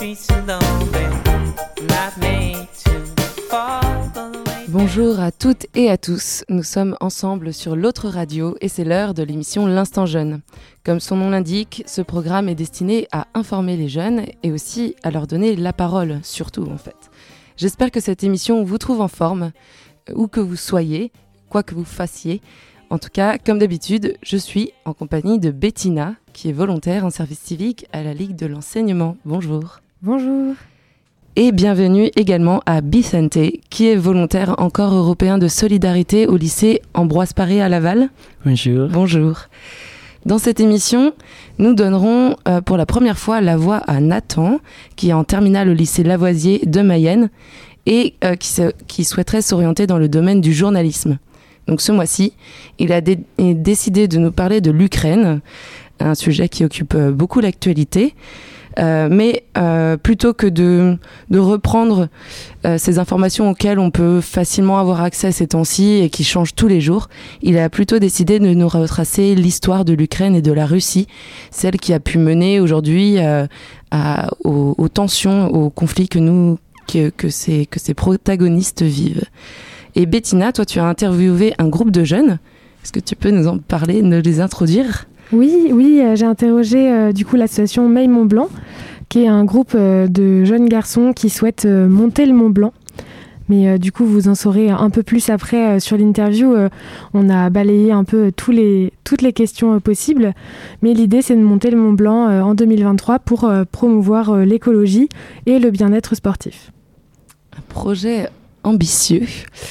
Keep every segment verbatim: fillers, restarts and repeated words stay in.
Bonjour à toutes et à tous, nous sommes ensemble sur l'autre radio et c'est l'heure de l'émission L'Instant Jeune. Comme son nom l'indique, ce programme est destiné à informer les jeunes et aussi à leur donner la parole, surtout en fait. J'espère que cette émission vous trouve en forme, où que vous soyez, quoi que vous fassiez. En tout cas, comme d'habitude, je suis en compagnie de Bettina, qui est volontaire en service civique à la Ligue de l'enseignement. Bonjour. Bonjour. Et bienvenue également à Vicente, qui est volontaire en corps européen de solidarité au lycée Ambroise Paré à Laval. Bonjour. Bonjour. Dans cette émission, nous donnerons euh, pour la première fois la voix à Nathan, qui est en terminale au lycée Lavoisier de Mayenne et euh, qui, se, qui souhaiterait s'orienter dans le domaine du journalisme. Donc ce mois-ci, il a dé- décidé de nous parler de l'Ukraine, un sujet qui occupe euh, beaucoup l'actualité. Euh, mais euh, plutôt que de, de reprendre euh, ces informations auxquelles on peut facilement avoir accès ces temps-ci et qui changent tous les jours, il a plutôt décidé de nous retracer l'histoire de l'Ukraine et de la Russie, celle qui a pu mener aujourd'hui euh, à, aux, aux tensions, aux conflits que, nous, que, que, ces, que ces protagonistes vivent. Et Bettina, toi tu as interviewé un groupe de jeunes, est-ce que tu peux nous en parler, nous les introduire ? Oui, oui, euh, j'ai interrogé euh, du coup l'association Maille Mont Blanc, qui est un groupe euh, de jeunes garçons qui souhaitent euh, monter le Mont Blanc. Mais euh, du coup, vous en saurez un peu plus après euh, sur l'interview. Euh, on a balayé un peu tous les, toutes les questions euh, possibles. Mais l'idée, c'est de monter le Mont Blanc euh, en deux mille vingt-trois pour euh, promouvoir euh, l'écologie et le bien-être sportif. Un projet ambitieux.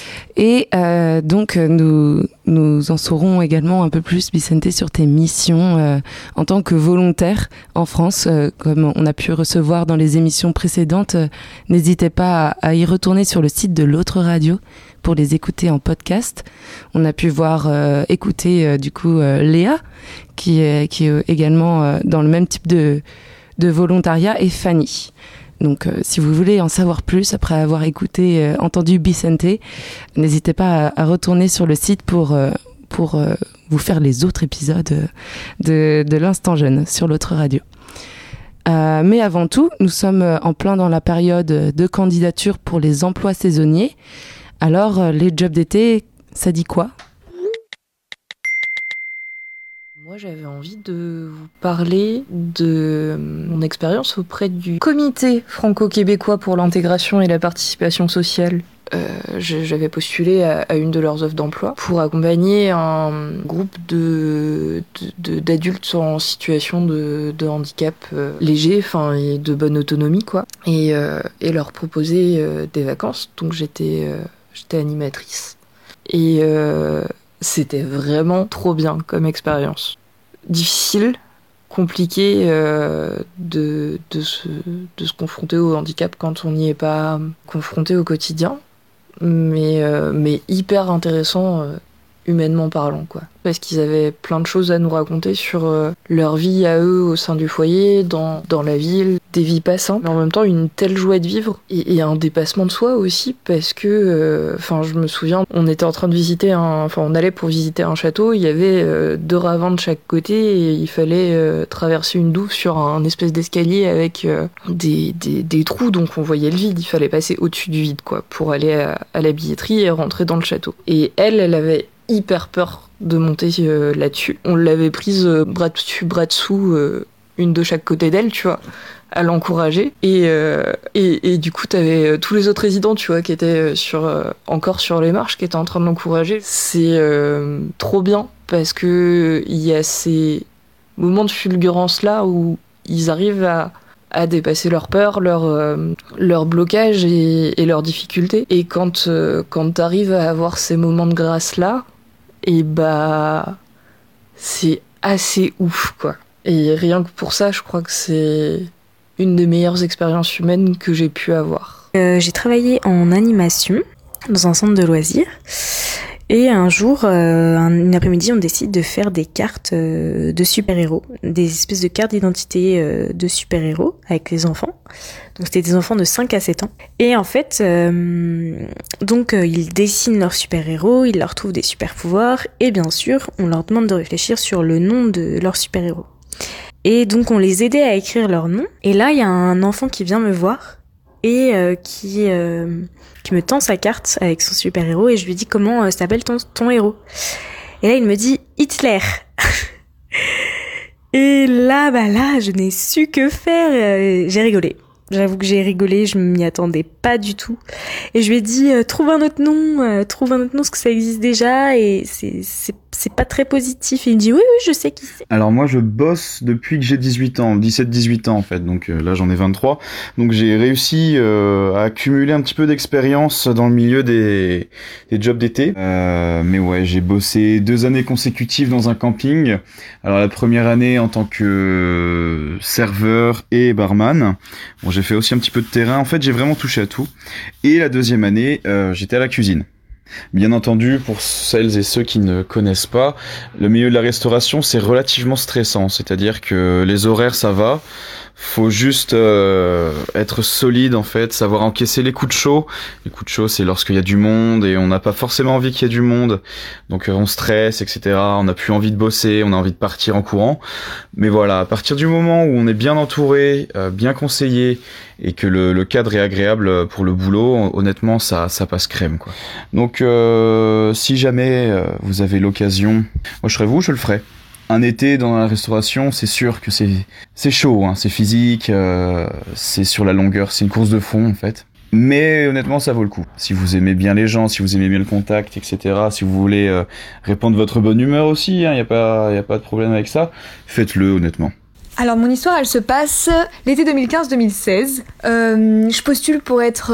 Et euh, donc, nous, nous en saurons également un peu plus, Vicente, sur tes missions euh, en tant que volontaire en France. Euh, comme on a pu recevoir dans les émissions précédentes, euh, n'hésitez pas à, à y retourner sur le site de l'autre radio pour les écouter en podcast. On a pu voir, euh, écouter euh, du coup euh, Léa, qui est, qui est également euh, dans le même type de, de volontariat, et Fanny. Donc, euh, si vous voulez en savoir plus, après avoir écouté, euh, entendu Vicente, n'hésitez pas à, à retourner sur le site pour, euh, pour euh, vous faire les autres épisodes de, de l'Instant Jeune sur l'autre radio. Euh, mais avant tout, nous sommes en plein dans la période de candidature pour les emplois saisonniers. Alors, euh, les jobs d'été, ça dit quoi ? Moi, j'avais envie de vous parler de mon expérience auprès du Comité franco-québécois pour l'intégration et la participation sociale. Euh, j'avais postulé à, à une de leurs offres d'emploi pour accompagner un groupe de, de, de, d'adultes en situation de, de handicap euh, léger, enfin, et de bonne autonomie, quoi, et, euh, et leur proposer euh, des vacances. Donc j'étais, euh, j'étais animatrice. Et euh, c'était vraiment trop bien comme expérience. Difficile, compliqué euh, de, de, se, de se confronter au handicap quand on n'y est pas confronté au quotidien, mais, euh, mais hyper intéressant euh, humainement parlant, quoi. Parce qu'ils avaient plein de choses à nous raconter sur euh, leur vie à eux au sein du foyer, dans, dans la ville, des vies pas simples, mais en même temps une telle joie de vivre et, et un dépassement de soi aussi, parce que, enfin, euh, je me souviens, on était en train de visiter un, enfin, on allait pour visiter un château, il y avait euh, deux ravins de chaque côté et il fallait euh, traverser une douve sur un espèce d'escalier avec euh, des, des, des trous, donc on voyait le vide, il fallait passer au-dessus du vide, quoi, pour aller à, à la billetterie et rentrer dans le château. Et elle, elle avait hyper peur de monter euh, là-dessus. On l'avait prise euh, bras dessus, bras dessous, euh, une de chaque côté d'elle, tu vois, à l'encourager. Et, euh, et, et du coup, t'avais euh, tous les autres résidents, tu vois, qui étaient sur, euh, encore sur les marches, qui étaient en train de l'encourager. C'est euh, trop bien, parce que il y a ces moments de fulgurance-là où ils arrivent à à dépasser leur peur, leur, euh, leur blocage et, et leurs difficultés. Et quand, euh, quand t'arrives à avoir ces moments de grâce-là, et bah, c'est assez ouf, quoi. Et rien que pour ça, je crois que c'est une des meilleures expériences humaines que j'ai pu avoir. Euh, j'ai travaillé en animation dans un centre de loisirs. Et un jour, euh, un après-midi, on décide de faire des cartes euh, de super-héros, des espèces de cartes d'identité euh, de super-héros avec les enfants. Donc c'était des enfants de cinq à sept ans. Et en fait, euh, donc euh, ils dessinent leurs super-héros, ils leur trouvent des super-pouvoirs, et bien sûr, on leur demande de réfléchir sur le nom de leur super-héros. Et donc on les aidait à écrire leur nom. Et là, il y a un enfant qui vient me voir et euh, qui euh, qui me tend sa carte avec son super-héros et je lui dis comment euh, s'appelle ton, ton héros. Et là, il me dit Hitler. Et là, bah là, je n'ai su que faire. J'ai rigolé. J'avoue que j'ai rigolé, je m'y attendais pas du tout. Et je lui ai dit, euh, trouve un autre nom, euh, trouve un autre nom, parce que ça existe déjà, et c'est, c'est, c'est pas très positif. Et il me dit, oui, oui, je sais qui c'est. Alors moi, je bosse depuis que j'ai dix-huit ans, dix-sept dix-huit ans en fait, donc euh, là j'en ai vingt-trois. Donc j'ai réussi euh, à accumuler un petit peu d'expérience dans le milieu des, des jobs d'été. Euh, mais ouais, j'ai bossé deux années consécutives dans un camping. Alors la première année en tant que serveur et barman. Bon, j'ai fait aussi un petit peu de terrain. En fait, j'ai vraiment touché à tout. Et la deuxième année, euh, j'étais à la cuisine. Bien entendu, pour celles et ceux qui ne connaissent pas, le milieu de la restauration, c'est relativement stressant. C'est-à-dire que les horaires, ça va. Faut juste euh, être solide, en fait, savoir encaisser les coups de chaud. Les coups de chaud, c'est lorsqu'il y a du monde et on n'a pas forcément envie qu'il y ait du monde. Donc euh, on stresse, et cetera. On n'a plus envie de bosser, on a envie de partir en courant. Mais voilà, à partir du moment où on est bien entouré, euh, bien conseillé et que le, le cadre est agréable pour le boulot, honnêtement, ça, ça passe crème, quoi. Donc euh, si jamais euh, vous avez l'occasion, moi je serais vous, je le ferais. Un été dans la restauration, c'est sûr que c'est c'est chaud, hein, c'est physique, euh, c'est sur la longueur, c'est une course de fond en fait. Mais honnêtement, ça vaut le coup. Si vous aimez bien les gens, si vous aimez bien le contact, et cetera. Si vous voulez euh, répandre votre bonne humeur aussi, il hein, y a pas y a pas de problème avec ça. Faites-le honnêtement. Alors mon histoire, elle se passe l'été deux mille quinze deux mille seize. Euh, je postule pour être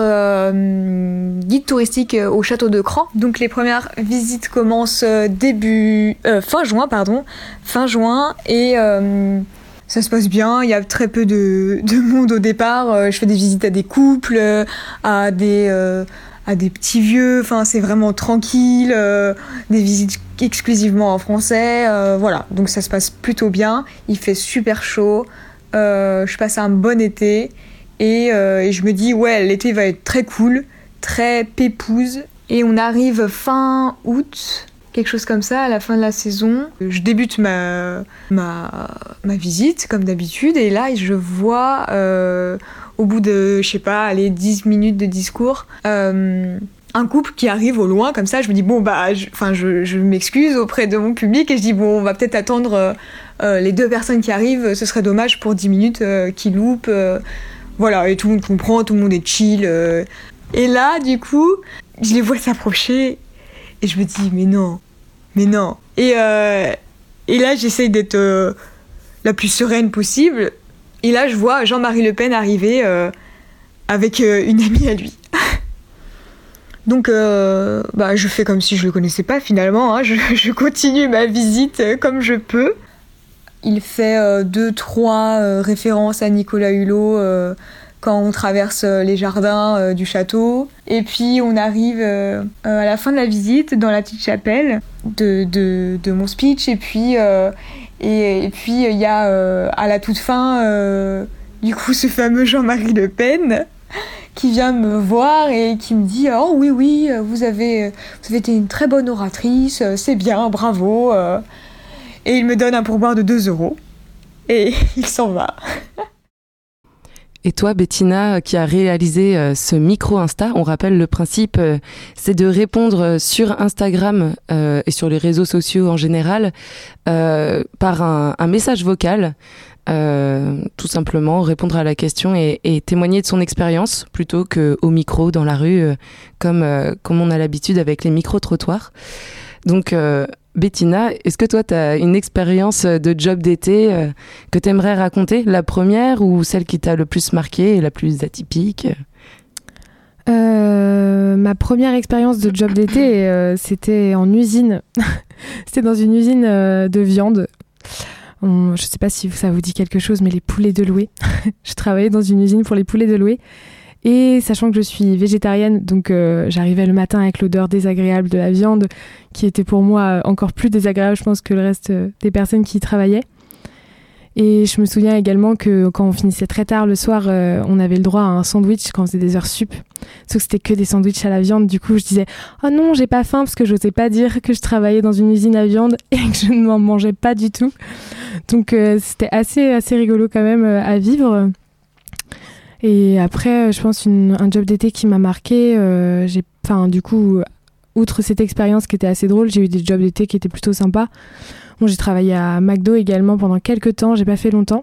euh, guide touristique au château de Cran. Donc les premières visites commencent début euh, fin juin, pardon, fin juin et euh, ça se passe bien. Il y a très peu de, de monde au départ. Je fais des visites à des couples, à des euh, à des petits vieux. Enfin, c'est vraiment tranquille. Euh, des visites exclusivement en français, euh, voilà, donc ça se passe plutôt bien, il fait super chaud, euh, je passe un bon été et, euh, et je me dis ouais l'été va être très cool, très pépouze et on arrive fin août, quelque chose comme ça, à la fin de la saison, je débute ma, ma, ma visite comme d'habitude et là je vois euh, au bout de, je sais pas, allez, dix minutes de discours, euh, un couple qui arrive au loin comme ça, je me dis bon bah enfin je, je, je m'excuse auprès de mon public et je dis bon on va peut-être attendre euh, euh, les deux personnes qui arrivent, ce serait dommage pour dix minutes euh, qu'ils loupent, euh, voilà, et tout le monde comprend, tout le monde est chill euh. Et là du coup je les vois s'approcher et je me dis mais non mais non et, euh, et là j'essaye d'être euh, la plus sereine possible et là je vois Jean-Marie Le Pen arriver euh, avec euh, une amie à lui. Donc, euh, bah, je fais comme si je le connaissais pas finalement, hein. je, je continue ma visite comme je peux. Il fait euh, deux, trois euh, références à Nicolas Hulot euh, quand on traverse euh, les jardins euh, du château. Et puis, on arrive euh, à la fin de la visite dans la petite chapelle de, de, de mon speech. Et puis, euh, et, et puis il y a euh, à la toute fin, euh, du coup, ce fameux Jean-Marie Le Pen qui vient me voir et qui me dit « Oh oui, oui, vous avez, vous avez été une très bonne oratrice, c'est bien, bravo. » Et il me donne un pourboire de deux euros et il s'en va. Et toi, Bettina, qui a réalisé euh, ce micro-Insta, on rappelle le principe, euh, c'est de répondre sur Instagram euh, et sur les réseaux sociaux en général euh, par un, un message vocal. Euh, tout simplement répondre à la question et, et témoigner de son expérience plutôt qu'au micro dans la rue euh, comme, euh, comme on a l'habitude avec les micro-trottoirs. Donc euh, Bettina, est-ce que toi tu as une expérience de job d'été euh, que tu aimerais raconter, la première ou celle qui t'a le plus marqué et la plus atypique? Euh, ma première expérience de job d'été, euh, c'était en usine. C'était dans une usine euh, de viande. On, je ne sais pas si ça vous dit quelque chose, mais les poulets de Loué. Je travaillais dans une usine pour les poulets de Loué. Et sachant que je suis végétarienne, donc euh, j'arrivais le matin avec l'odeur désagréable de la viande, qui était pour moi encore plus désagréable, je pense, que le reste des personnes qui y travaillaient. Et je me souviens également que quand on finissait très tard le soir, euh, on avait le droit à un sandwich quand on faisait des heures sup. Sauf que c'était que des sandwichs à la viande. Du coup, je disais « Oh non, j'ai pas faim » parce que je n'osais pas dire que je travaillais dans une usine à viande et que je ne m'en mangeais pas du tout. Donc euh, c'était assez, assez rigolo quand même euh, à vivre. Et après, je pense une, un job d'été qui m'a marqué. Euh, j'ai, enfin, du coup, outre cette expérience qui était assez drôle, j'ai eu des jobs d'été qui étaient plutôt sympas. Bon, j'ai travaillé à McDo également pendant quelques temps, j'ai pas fait longtemps.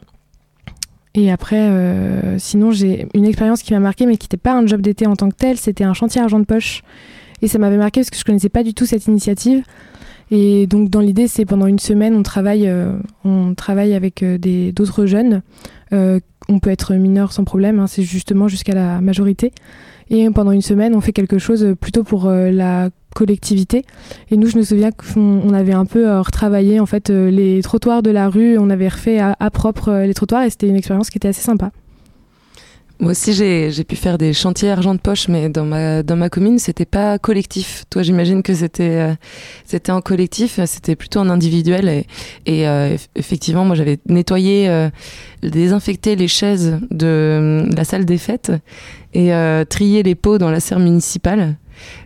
Et après, euh, sinon, j'ai une expérience qui m'a marquée, mais qui n'était pas un job d'été en tant que tel, c'était un chantier argent de poche. Et ça m'avait marqué parce que je connaissais pas du tout cette initiative. Et donc, dans l'idée, c'est pendant une semaine, on travaille, euh, on travaille avec euh, des, d'autres jeunes. Euh, on peut être mineur sans problème, hein, c'est justement jusqu'à la majorité. Et pendant une semaine, on fait quelque chose plutôt pour euh, la collectivité. Et nous, je me souviens qu'on on avait un peu euh, retravaillé en fait, euh, les trottoirs de la rue. On avait refait à, à propre euh, les trottoirs et c'était une expérience qui était assez sympa. Moi aussi, j'ai, j'ai pu faire des chantiers argent de poche, mais dans ma, dans ma commune, c'était pas collectif. Toi, j'imagine que c'était, euh, c'était en collectif, c'était plutôt en individuel. Et, et euh, effectivement, moi, j'avais nettoyé, euh, désinfecté les chaises de euh, la salle des fêtes et euh, trié les pots dans la serre municipale.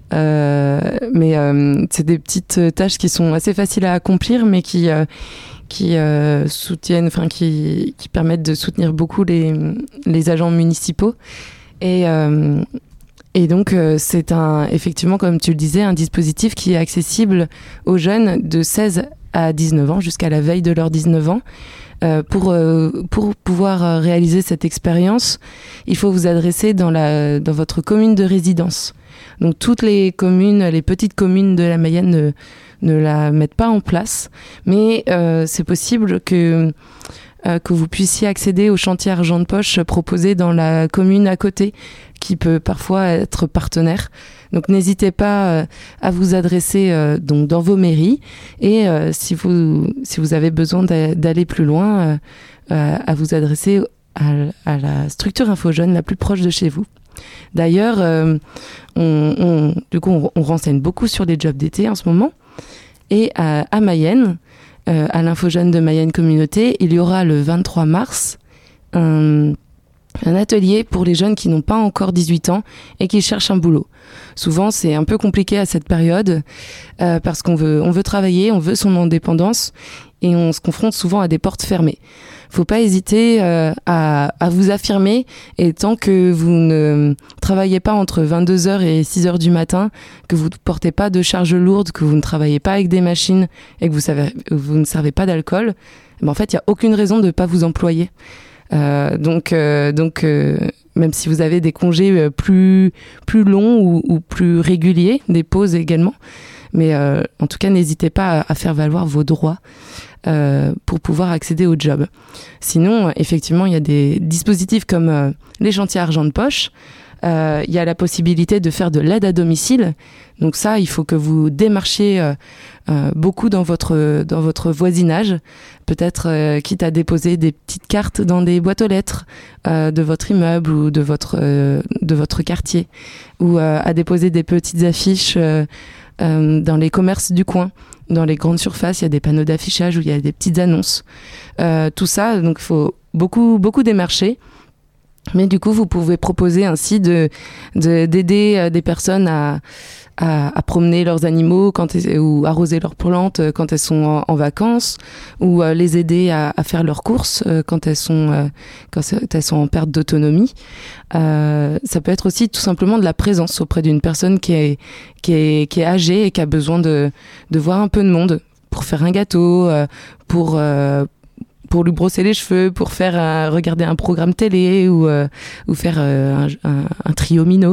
Euh, mais euh, c'est des petites tâches qui sont assez faciles à accomplir, mais qui... Euh, qui euh, soutiennent, enfin qui qui permettent de soutenir beaucoup les les agents municipaux et euh, et donc euh, c'est un effectivement comme tu le disais un dispositif qui est accessible aux jeunes de seize à dix-neuf ans jusqu'à la veille de leurs dix-neuf ans. Euh, pour euh, pour pouvoir réaliser cette expérience, il faut vous adresser dans la dans votre commune de résidence. Donc toutes les communes, les petites communes de la Mayenne ne, ne la mettent pas en place, mais euh, c'est possible que euh, que vous puissiez accéder au chantier argent de poche proposé dans la commune à côté, qui peut parfois être partenaire. Donc n'hésitez pas euh, à vous adresser euh, donc dans vos mairies et euh, si vous si vous avez besoin d'a- d'aller plus loin, euh, euh, à vous adresser à, à la structure Info Jeune la plus proche de chez vous. D'ailleurs, euh, on, on, du coup, on, on renseigne beaucoup sur les jobs d'été en ce moment. Et à, à Mayenne, euh, à l'Info Jeune de Mayenne Communauté, il y aura le vingt-trois mars un, un atelier pour les jeunes qui n'ont pas encore dix-huit ans et qui cherchent un boulot. Souvent, c'est un peu compliqué à cette période euh, parce qu'on veut, on veut travailler, on veut son indépendance et on se confronte souvent à des portes fermées. Faut pas hésiter euh, à, à vous affirmer et tant que vous ne travaillez pas entre vingt-deux heures et six heures du matin, que vous ne portez pas de charges lourdes, que vous ne travaillez pas avec des machines et que vous, savez, vous ne servez pas d'alcool, ben en fait, il n'y a aucune raison de ne pas vous employer. Euh, donc, euh, donc euh, même si vous avez des congés plus, plus longs ou, ou plus réguliers, des pauses également, mais euh, en tout cas, n'hésitez pas à, à faire valoir vos droits. Euh, pour pouvoir accéder au job. Sinon, effectivement, il y a des dispositifs comme euh, les chantiers argent de poche. Euh, il y a la possibilité de faire de l'aide à domicile. Donc ça, il faut que vous démarchiez euh, euh, beaucoup dans votre, dans votre voisinage. Peut-être euh, quitte à déposer des petites cartes dans des boîtes aux lettres euh, de votre immeuble ou de votre, euh, de votre quartier. Ou euh, à déposer des petites affiches euh, euh, dans les commerces du coin. Dans les grandes surfaces, il y a des panneaux d'affichage où il y a des petites annonces. Euh, tout ça, donc il faut beaucoup, beaucoup démarcher. Mais du coup, vous pouvez proposer ainsi de, de, d'aider des personnes à, à, à promener leurs animaux quand elles, ou arroser leurs plantes quand elles sont en, en vacances, ou euh, les aider à, à faire leurs courses euh, quand, elles sont, euh, quand elles sont en perte d'autonomie. Euh, ça peut être aussi tout simplement de la présence auprès d'une personne qui est, qui est, qui est âgée et qui a besoin de, de voir un peu de monde pour faire un gâteau, euh, pour... Euh, pour lui brosser les cheveux, pour faire un, regarder un programme télé ou, euh, ou faire euh, un, un, un trio minot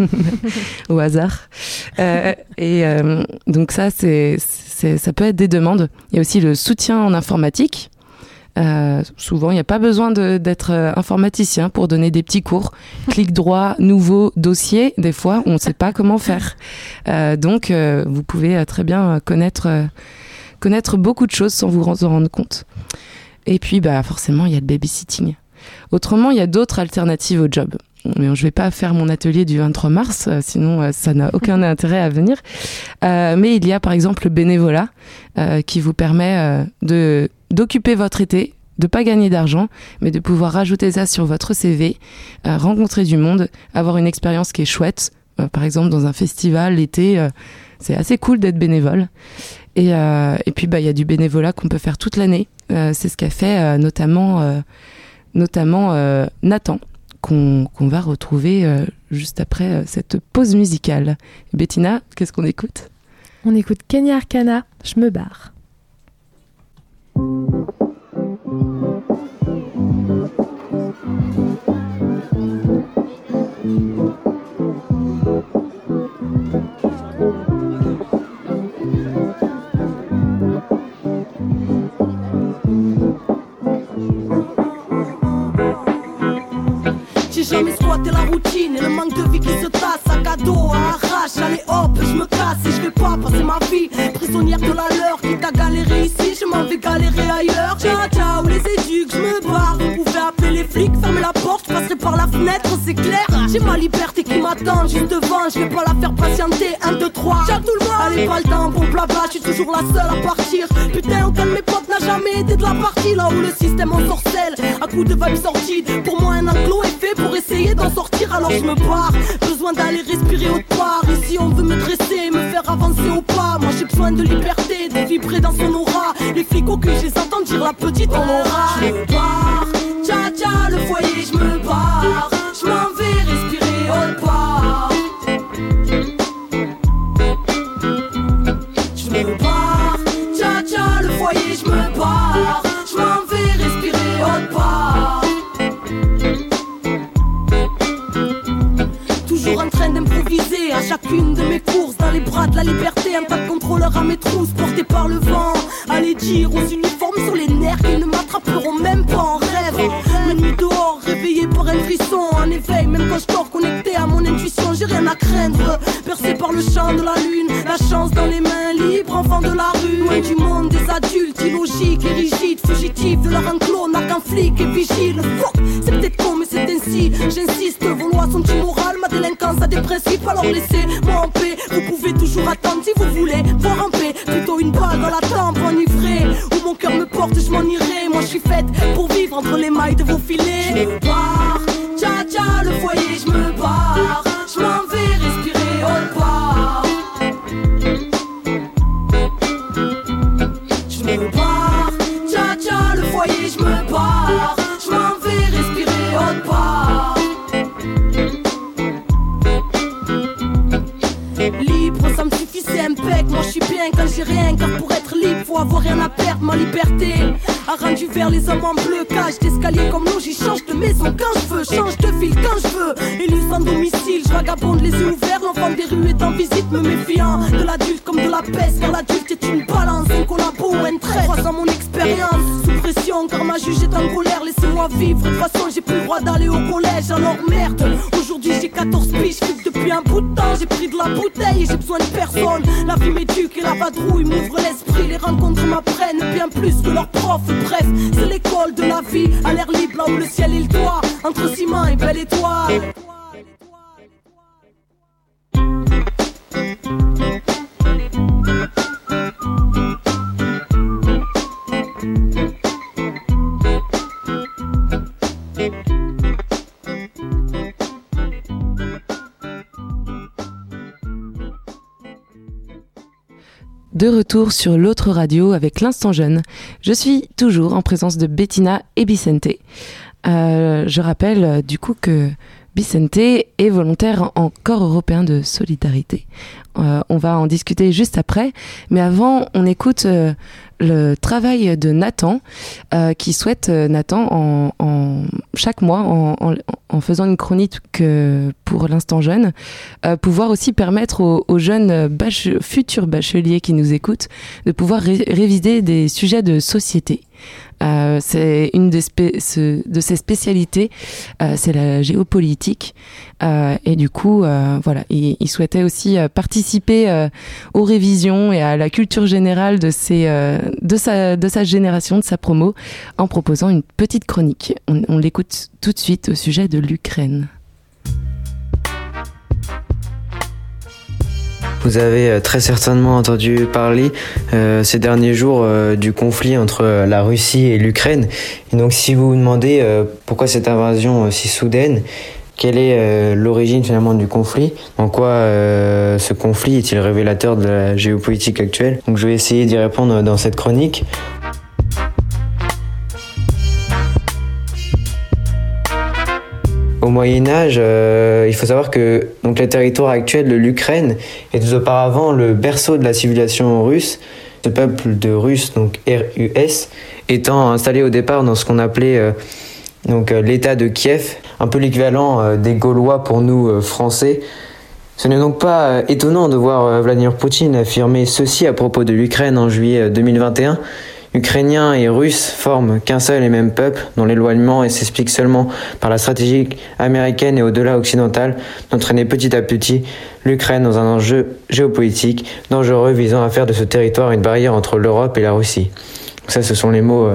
au hasard. Euh, et euh, donc ça, c'est, c'est, ça peut être des demandes. Il y a aussi le soutien en informatique. Euh, souvent, il n'y a pas besoin de, d'être informaticien pour donner des petits cours. Clic droit, nouveau dossier. Des fois, on ne sait pas comment faire. Euh, donc, euh, vous pouvez très bien connaître, euh, connaître beaucoup de choses sans vous en rendre compte. Et puis, bah, forcément, il y a le babysitting. Autrement, il y a d'autres alternatives au job. Mais je ne vais pas faire mon atelier du vingt-trois mars, euh, sinon euh, ça n'a aucun intérêt à venir. Euh, mais il y a par exemple le bénévolat euh, qui vous permet euh, de, d'occuper votre été de pas gagner d'argent, mais de pouvoir rajouter ça sur votre C V, euh, rencontrer du monde, avoir une expérience qui est chouette. Euh, par exemple, dans un festival, l'été, euh, c'est assez cool d'être bénévole. Et, euh, et puis, bah, y a du bénévolat qu'on peut faire toute l'année. Euh, c'est ce qu'a fait euh, notamment, euh, notamment euh, Nathan, qu'on, qu'on va retrouver euh, juste après euh, cette pause musicale. Bettina, qu'est-ce qu'on écoute ? On écoute Kenya Arcana, Je me barre. J'ai jamais squatté la routine et le manque de vie qui se tasse. Sac à dos, à arrache, allez hop, je me casse et je vais pas passer ma vie prisonnière de la leur. Quitte à galérer ici, je m'en vais galérer ailleurs. Ciao ciao les éduques, je me barre. Vous pouvez appeler les flics, fermez la porte, je passerai par la fenêtre, c'est clair. J'ai ma liberté qui m'attend juste devant, je vais pas la faire patienter. Un, deux, trois, ciao tout le monde. Allez pas le temps, bon blabla, je suis toujours la seule à partir. Putain, aucun de mes potes n'a jamais été de la partie. Là où le système ensorcelle, à coup de vibes sordides. Pour moi un enclos est fait pour essayer d'en sortir, alors je me barre. Besoin d'aller respirer autre part. Ici on veut me dresser, me faire avancer au pas. Moi j'ai besoin de liberté, de vibrer dans son aura. Les flics au cul, je les entends dire la petite on aura. Je me barre, tcha tcha le foyer, je me barre. Je m'en vais respirer autre part. Je me barre, tcha tcha le foyer, je me barre. Je m'en vais respirer autre part. Toujours en train d'improviser à chacune de mes courses. Dans les bras de la liberté, un tas de contrôleurs à mes trousses, portés par le vent. Allez dire aux uniformes sur les nerfs qu'ils ne m'attraperont même pas en rêve. La nuit dehors, réveillé par un frisson. En éveil, même quand je dors connecté à mon intuition, j'ai rien à craindre. Bercé par le chant de la lune, la chance dans les mains, libre, enfant de la rue. Loin du monde des adultes, illogiques et rigides, fugitifs de leur enclos, n'a qu'un flic et vigile. Fuck, c'est peut-être con mais c'est ainsi, j'insiste, vos lois sont immorales, ma délinquance a des principes, alors laissez-moi en paix. Vous pouvez toujours attendre si vous voulez voir en paix. Plutôt une balle dans la tempe enivrée, où mon cœur me porte, je m'en irai. Moi je suis faite pour vivre entre les mailles de vos filets. Je me barre, tcha tcha le foyer, je me barre. Je m'en vais respirer autre part. Je me barre, tcha tcha le foyer, je me barre. Je m'en vais respirer autre part. Libre, ça me suffit, c'est impec. Moi je suis bien quand j'ai rien, car pour être libre, faut avoir rien à perdre. Ma liberté a rendu vers les hommes en bleu. Cage d'escalier comme l'eau, j'y change de maison quand je veux. Change de ville quand je veux. Élu sans domicile, je vagabonde les yeux ouverts. L'enfant des rues est en visite, me méfiant de l'adulte comme de la peste. Car l'adulte est une balance, un collabo ou un trait. Croisant mon expérience, sous pression, car ma juge est en colère. Laissez-moi vivre, de toute façon j'ai plus le droit d'aller au collège. Alors merde, aujourd'hui j'ai quatorze piges, flic depuis un bout de temps. J'ai pris de la bouteille et j'ai besoin de personne. La vie m'éduque et la vadrouille m'ouvre l'esprit. Les rencontres m'apprennent bien plus que leurs profs. Bref, c'est l'école de la vie, à l'air libre là où le ciel est le toit. Entre ciment et belle étoile. De retour sur l'autre radio avec l'Instant Jeune. Je suis toujours en présence de Bettina et Bicente. Euh, je rappelle euh, du coup que Bicente est volontaire en corps européen de solidarité. Euh, on va en discuter juste après, mais avant on écoute euh, le travail de Nathan, euh, qui souhaite, euh, Nathan, en, en, chaque mois, en, en, en faisant une chronique euh, pour l'Instant Jeune, euh, pouvoir aussi permettre aux, aux jeunes bach- futurs bacheliers qui nous écoutent de pouvoir ré- réviser des sujets de société. Euh, c'est une de, spé- ce, de ses spécialités, euh, c'est la géopolitique, euh, et du coup, euh, voilà, il, il souhaitait aussi euh, participer euh, aux révisions et à la culture générale de, ses, euh, de, sa, de sa génération, de sa promo, en proposant une petite chronique. On, on l'écoute tout de suite au sujet de l'Ukraine. Vous avez très certainement entendu parler euh, ces derniers jours euh, du conflit entre la Russie et l'Ukraine. Et donc si vous vous demandez euh, pourquoi cette invasion euh, si soudaine, quelle est euh, l'origine finalement du conflit, en quoi euh, ce conflit est-il révélateur de la géopolitique actuelle, donc je vais essayer d'y répondre dans cette chronique. Au Moyen-Âge, euh, il faut savoir que donc, le territoire actuel de l'Ukraine était auparavant le berceau de la civilisation russe. Ce peuple de Russes, donc R U S, étant installé au départ dans ce qu'on appelait euh, donc, euh, l'État de Kiev, un peu l'équivalent euh, des Gaulois pour nous euh, Français. Ce n'est donc pas euh, étonnant de voir euh, Vladimir Poutine affirmer ceci à propos de l'Ukraine en juillet deux mille vingt et un. Ukrainiens et Russes forment qu'un seul et même peuple, dont l'éloignement s'explique seulement par la stratégie américaine et au-delà occidentale d'entraîner petit à petit l'Ukraine dans un enjeu géopolitique dangereux visant à faire de ce territoire une barrière entre l'Europe et la Russie. Ça, ce sont les mots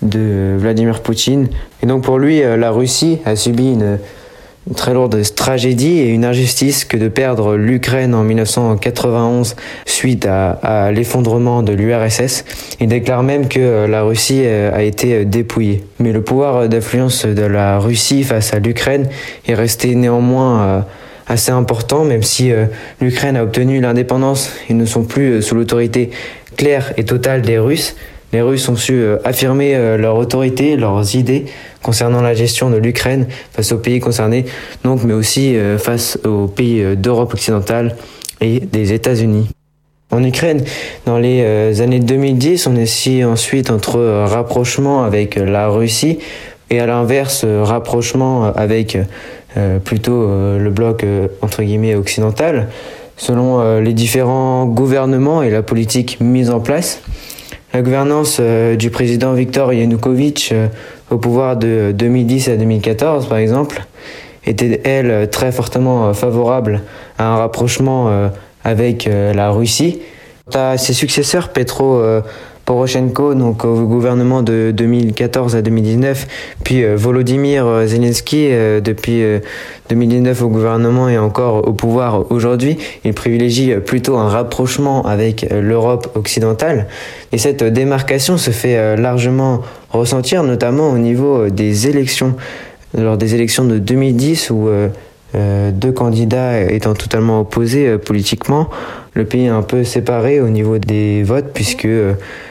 de Vladimir Poutine. Et donc pour lui, la Russie a subi une Une très lourde tragédie et une injustice que de perdre l'Ukraine en dix-neuf cent quatre-vingt-onze suite à, à l'effondrement de l'U R S S. Il déclare même que la Russie a été dépouillée. Mais le pouvoir d'influence de la Russie face à l'Ukraine est resté néanmoins assez important, même si l'Ukraine a obtenu l'indépendance. Ils ne sont plus sous l'autorité claire et totale des Russes. Les Russes ont su affirmer leur autorité, leurs idées concernant la gestion de l'Ukraine face aux pays concernés, donc, mais aussi face aux pays d'Europe occidentale et des États-Unis. En Ukraine, dans les années deux mille dix, on est si ensuite entre rapprochement avec la Russie et à l'inverse, rapprochement avec euh, plutôt euh, le bloc euh, entre guillemets occidental, selon euh, les différents gouvernements et la politique mise en place. La gouvernance euh, du président Viktor Yanukovych euh, au pouvoir de deux mille dix à deux mille quatorze, par exemple, était, elle, très fortement euh, favorable à un rapprochement euh, avec euh, la Russie. Quant à ses successeurs, Petro euh, Poroshenko, donc au gouvernement de deux mille quatorze à deux mille dix-neuf, puis euh, Volodymyr Zelensky euh, depuis euh, deux mille dix-neuf au gouvernement et encore au pouvoir aujourd'hui, il privilégie plutôt un rapprochement avec euh, l'Europe occidentale. Et cette démarcation se fait euh, largement ressentir, notamment au niveau euh, des élections. Lors des élections de deux mille dix, où euh, euh, deux candidats étant totalement opposés euh, politiquement, le pays est un peu séparé au niveau des votes, puisque euh,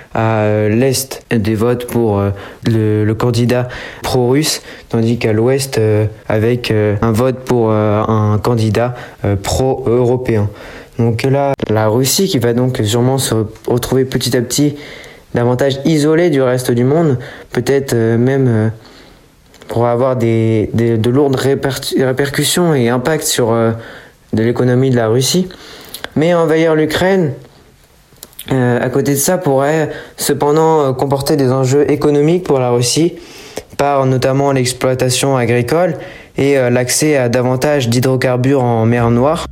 à l'est des votes pour euh, le, le candidat pro-russe, tandis qu'à l'ouest euh, avec euh, un vote pour euh, un candidat euh, pro-européen. Donc là, la Russie qui va donc sûrement se retrouver petit à petit davantage isolée du reste du monde, peut-être euh, même euh, pour avoir des, des, de lourdes réper- répercussions et impacts sur euh, de l'économie de la Russie. Mais envahir l'Ukraine, euh, à côté de ça, pourrait cependant euh, comporter des enjeux économiques pour la Russie, par notamment l'exploitation agricole et euh, l'accès à davantage d'hydrocarbures en mer Noire.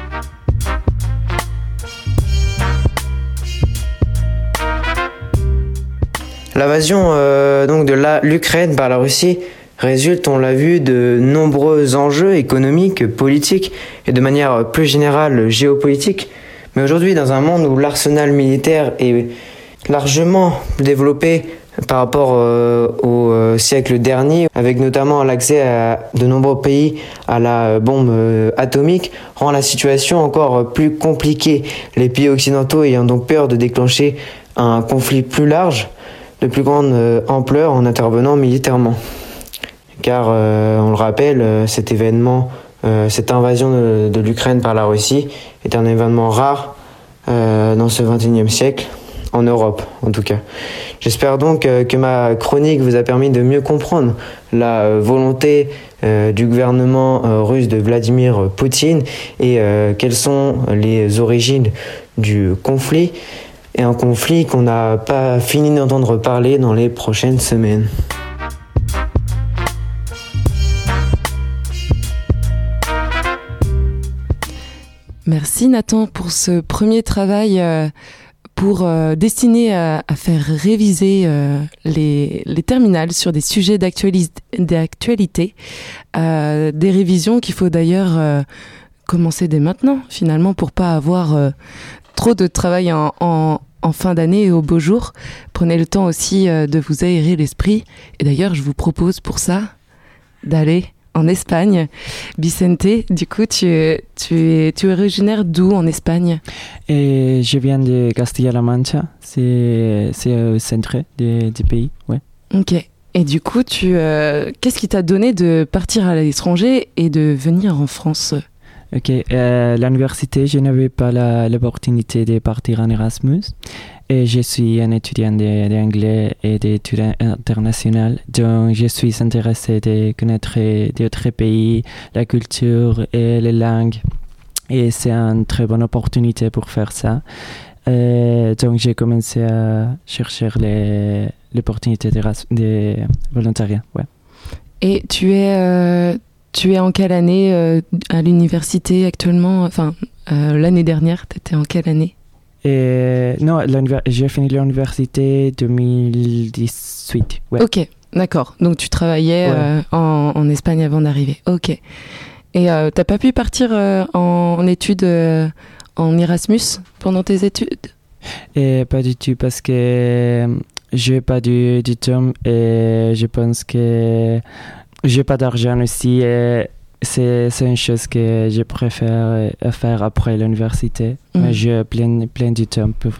L'invasion euh, donc de la, l'Ukraine par la Russie résulte, on l'a vu, de nombreux enjeux économiques, politiques et de manière plus générale géopolitique. Mais aujourd'hui, dans un monde où l'arsenal militaire est largement développé par rapport euh, au euh, siècle dernier, avec notamment l'accès à de nombreux pays à la bombe euh, atomique, rend la situation encore plus compliquée. Les pays occidentaux ayant donc peur de déclencher un conflit plus large, de plus grande euh, ampleur en intervenant militairement. Car, euh, on le rappelle, euh, cet événement, euh, cette invasion de, de l'Ukraine par la Russie est un événement rare euh, dans ce vingt et unième siècle, en Europe en tout cas. J'espère donc euh, que ma chronique vous a permis de mieux comprendre la euh, volonté euh, du gouvernement euh, russe de Vladimir Poutine et euh, quelles sont les origines du conflit, et un conflit qu'on n'a pas fini d'entendre parler dans les prochaines semaines. Merci Nathan pour ce premier travail euh, pour euh, destiné à, à faire réviser euh, les, les terminales sur des sujets d'actuali- d'actualité, euh, des révisions qu'il faut d'ailleurs euh, commencer dès maintenant, finalement, pour pas avoir euh, trop de travail en, en, en fin d'année et au beau jour. Prenez le temps aussi euh, de vous aérer l'esprit. Et d'ailleurs, je vous propose pour ça d'aller en Espagne. Vicente, du coup, tu, tu, es, tu es originaire d'où en Espagne? Et je viens de Castilla-La Mancha, c'est, c'est au centre du, du pays, ouais. Ok. Et du coup, tu, euh, qu'est-ce qui t'a donné de partir à l'étranger et de venir en France? Ok, euh, l'université, je n'avais pas la, l'opportunité de partir en Erasmus. Et je suis un étudiant d'anglais et d'études internationales, donc je suis intéressé de connaître d'autres pays, la culture et les langues. Et c'est une très bonne opportunité pour faire ça. Et donc j'ai commencé à chercher les, l'opportunité de, de volontariat. Ouais. Et tu es, euh, tu es en quelle année euh, à l'université actuellement? Enfin, euh, l'année dernière, tu étais en quelle année? Et non, j'ai fini l'université deux mille dix-huit. Ouais. Ok, d'accord. Donc tu travaillais ouais. euh, en, en Espagne avant d'arriver. Ok. Et euh, t'as pas pu partir euh, en, en études euh, en Erasmus pendant tes études? Et pas du tout, parce que j'ai pas du, du temps et je pense que j'ai pas d'argent aussi. Et C'est, c'est une chose que je préfère faire après l'université. Mmh. Mais j'ai plein, plein de temps pour,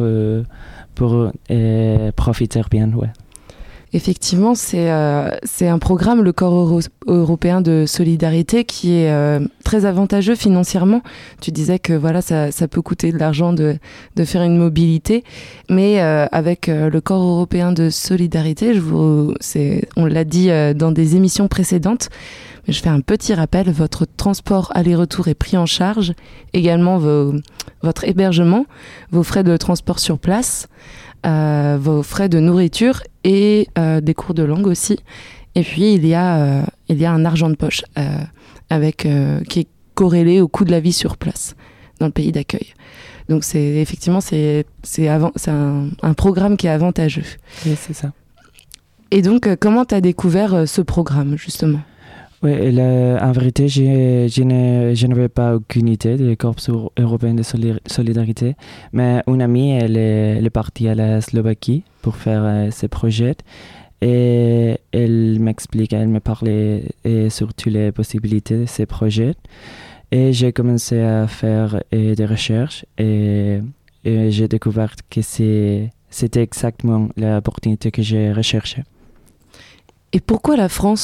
pour euh, profiter bien. Ouais. Effectivement, c'est, euh, c'est un programme, le Corps Euro- européen de solidarité, qui est euh, très avantageux financièrement. Tu disais que voilà, ça, ça peut coûter de l'argent de, de faire une mobilité, mais euh, avec euh, le Corps européen de solidarité, je vous, c'est, on l'a dit euh, dans des émissions précédentes, mais je fais un petit rappel, votre transport aller-retour est pris en charge, également vos, votre hébergement, vos frais de transport sur place, euh, vos frais de nourriture et euh, des cours de langue aussi. Et puis il y a, euh, il y a un argent de poche euh, avec, euh, qui est corrélé au coût de la vie sur place dans le pays d'accueil. Donc c'est, effectivement, c'est, c'est, avant, c'est un, un programme qui est avantageux. Oui, c'est ça. Et donc, euh, comment tu as découvert euh, ce programme, justement ? Oui, en vérité, je, je, ne, je n'avais pas aucune idée du Corps européen de solidarité, mais une amie, elle est, elle est partie à la Slovaquie pour faire euh, ce projet, et elle m'explique, elle me parlait et surtout les possibilités de ce projet, et j'ai commencé à faire euh, des recherches, et, et j'ai découvert que c'est, c'était exactement l'opportunité que j'ai recherchée. Et pourquoi la France ?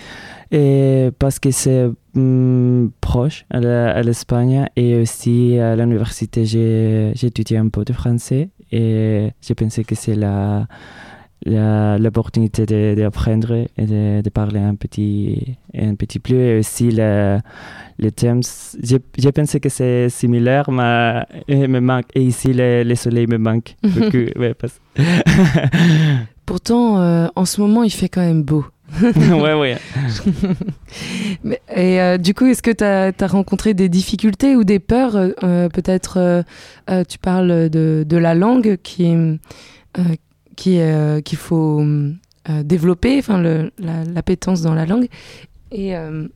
Et parce que c'est hum, proche à, la, à l'Espagne, et aussi à l'université j'ai, j'ai étudié un peu de français, et j'ai pensé que c'est la, la, l'opportunité de, d'apprendre et de, de parler un petit, un petit peu, et aussi le, les thèmes. J'ai, j'ai pensé que c'est similaire, mais il me manque, et ici le, le soleil me manque beaucoup. Ouais, parce... Pourtant, euh, en ce moment, il fait quand même beau. ouais, ouais. Mais, et euh, du coup, est-ce que tu as rencontré des difficultés ou des peurs euh, peut-être, euh, euh, tu parles de, de la langue qui, euh, qui, euh, qu'il faut euh, développer, enfin le, la, l'appétence dans la langue. Et, euh,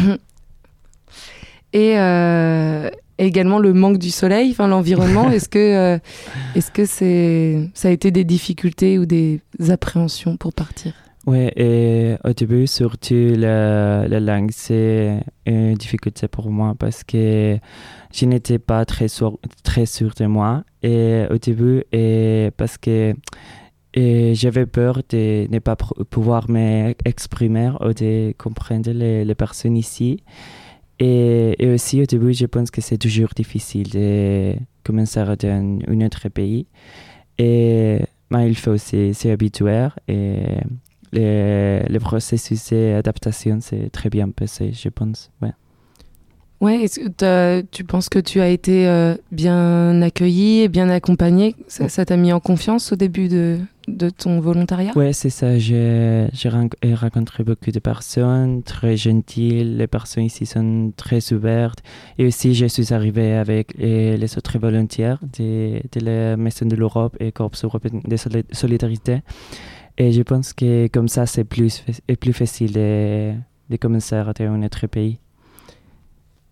et euh, également le manque du soleil, enfin l'environnement. Est-ce que, euh, est-ce que c'est, ça a été des difficultés ou des appréhensions pour partir ? Oui, et au début, surtout la, la langue, c'est une difficulté pour moi parce que je n'étais pas très sûr, très sûr de moi. Et au début, et parce que et j'avais peur de ne pas pr- pouvoir m'exprimer ou de comprendre les, les personnes ici. Et, et aussi, au début, je pense que c'est toujours difficile de commencer dans un autre pays. Et mais il faut aussi s'y habituer. Et Les, les processus d'adaptation, c'est très bien passé, je pense. Ouais. Ouais, est-ce que tu penses que tu as été euh, bien accueilli et bien accompagné ? Ça, ça t'a mis en confiance au début de, de ton volontariat ? Oui, c'est ça. J'ai, j'ai rencontré beaucoup de personnes très gentilles. Les personnes ici sont très ouvertes. Et aussi, je suis arrivé avec les, les autres volontaires de, de la Maison de l'Europe et Corps européen de solidarité. Et je pense que comme ça, c'est plus, est plus facile de, de commencer dans un autre pays.